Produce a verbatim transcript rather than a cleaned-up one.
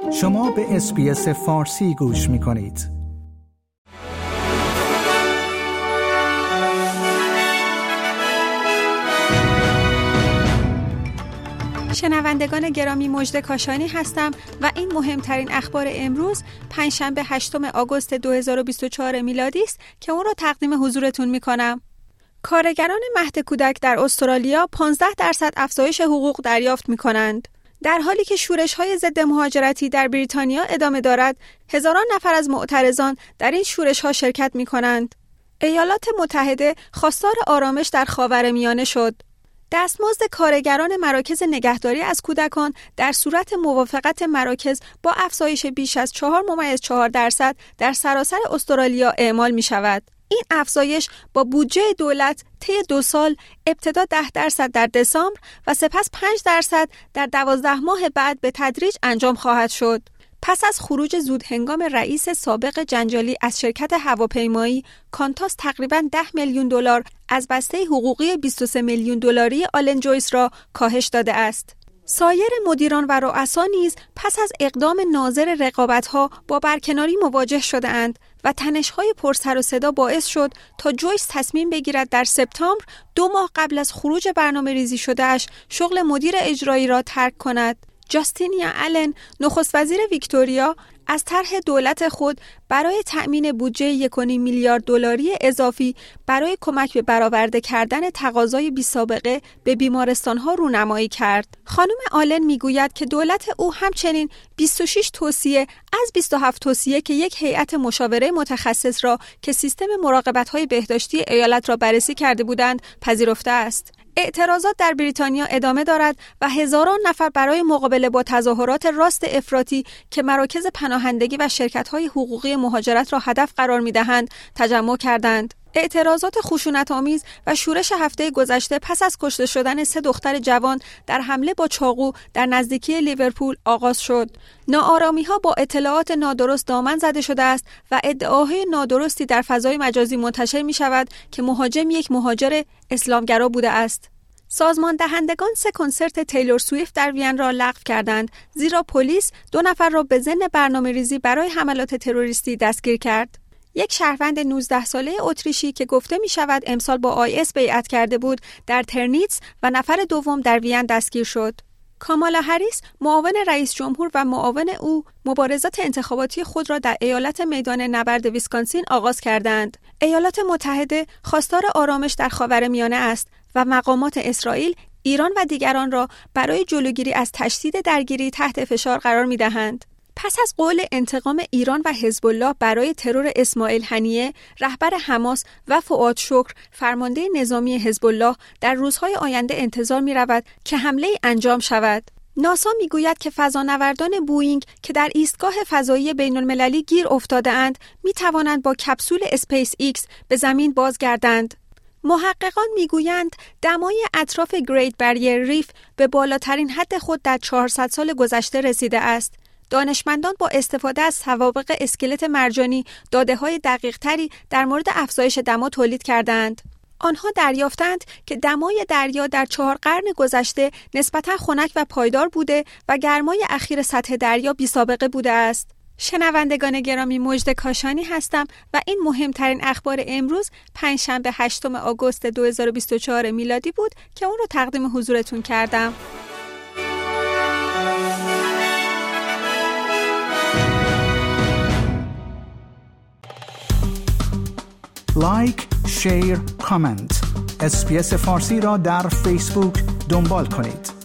شما به اس‌بی‌اس فارسی گوش می‌کنید. شنوندگان گرامی، مژده کاشانی هستم و این مهمترین اخبار امروز پنجشنبه هشتم آگوست دو هزار و بیست و چهار میلادی است که اون رو تقدیم حضورتون می‌کنم. کارگران مهد کودک در استرالیا پانزده درصد افزایش حقوق دریافت می‌کنند. در حالی که شورش‌های ضد مهاجرتی در بریتانیا ادامه دارد، هزاران نفر از معترضان در این شورش‌ها شرکت می‌کنند. ایالات متحده خواستار آرامش در خاورمیانه شد. دستمزد کارگران مراکز نگهداری از کودکان در صورت موافقت مراکز با افزایش بیش از چهار ممیز چهار درصد در سراسر استرالیا اعمال می شود. این افزایش با بودجه دولت طی دو سال ابتدا ده درصد در دسامبر و سپس پنج درصد در دوازده ماه بعد به تدریج انجام خواهد شد. پس از خروج زودهنگام رئیس سابق جنجالی از شرکت هواپیمایی، کانتاس تقریباً ده میلیون دلار از بسته حقوقی بیست و سه میلیون دلاری آلن جویس را کاهش داده است. سایر مدیران و رؤسا نیز پس از اقدام ناظر رقابت‌ها با برکناری مواجه شده‌اند و تنش‌های پرسر و صدا باعث شد تا جویس تصمیم بگیرد در سپتامبر، دو ماه قبل از خروج برنامه‌ریزی شده‌اش، شغل مدیر اجرایی را ترک کند. جاستینیا آلن، نخست وزیر ویکتوریا، از طرح دولت خود برای تأمین بودجه یک و نیم میلیارد دلاری اضافی برای کمک به برآورده کردن تقاضای بی‌سابقه به بیمارستان‌ها رونمایی کرد. خانم آلن میگوید که دولت او همچنین بیست و شش توصیه از بیست و هفت توصیه که یک هیئت مشاوره متخصص را که سیستم مراقبت‌های بهداشتی ایالت را بررسی کرده بودند پذیرفته است. اعتراضات در بریتانیا ادامه دارد و هزاران نفر برای مقابله با تظاهرات راست افراطی که مراکز پناهندگی و شرکت‌های حقوقی مهاجرت را هدف قرار می‌دهند تجمع کردند. اعتراضات خشونت‌آمیز و شورش هفته گذشته پس از کشته شدن سه دختر جوان در حمله با چاقو در نزدیکی لیورپول آغاز شد. ناآرامی‌ها با اطلاعات نادرست دامن زده شده است و ادعاهای نادرستی در فضای مجازی منتشر می‌شود که مهاجم یک مهاجر اسلامگرا بوده است. سازمان دهندگان سه کنسرت تیلور سویفت در وین را لغو کردند، زیرا پلیس دو نفر را به ضمن برنامه‌ریزی برای حملات تروریستی دستگیر کرد. یک شهروند نوزده ساله اتریشی که گفته می شود امسال با آی اس بیعت کرده بود در ترنیتس و نفر دوم در وین دستگیر شد. کامالا هریس، معاون رئیس جمهور و معاون او، مبارزات انتخاباتی خود را در ایالت میدان نبرد ویسکانسین آغاز کردند. ایالات متحده خواستار آرامش در خاورمیانه است و مقامات اسرائیل، ایران و دیگران را برای جلوگیری از تشدید درگیری تحت فشار قرار می دهند. پس از قول انتقام ایران و حزب الله برای ترور اسماعیل هنیه، رهبر حماس، و فؤاد شکر، فرمانده نظامی حزب الله، در روزهای آینده انتظار می رود که حمله انجام شود. ناسا می گوید که فضانوردان بوئینگ که در ایستگاه فضایی بین المللی گیر افتاده اند، می توانند با کپسول اسپیس ایکس به زمین بازگردند. محققان میگویند دمای اطراف گریت بریر ریف به بالاترین حد خود در چهارصد سال گذشته رسیده است. دانشمندان با استفاده از سوابق اسکلت مرجانی داده‌های دقیق‌تری در مورد افزایش دما تولید کردند. آنها دریافتند که دمای دریا در چهار قرن گذشته نسبتاً خنک و پایدار بوده و گرمای اخیر سطح دریا بی‌سابقه بوده است. شنوندگان گرامی، مژده کاشانی هستم و این مهمترین اخبار امروز پنجشنبه هشتم آگوست دو هزار و بیست و چهار میلادی بود که اون رو تقدیم حضورتون کردم. لایک، شیر، کامنت. اس‌بی‌اس فارسی را در فیسبوک دنبال کنید.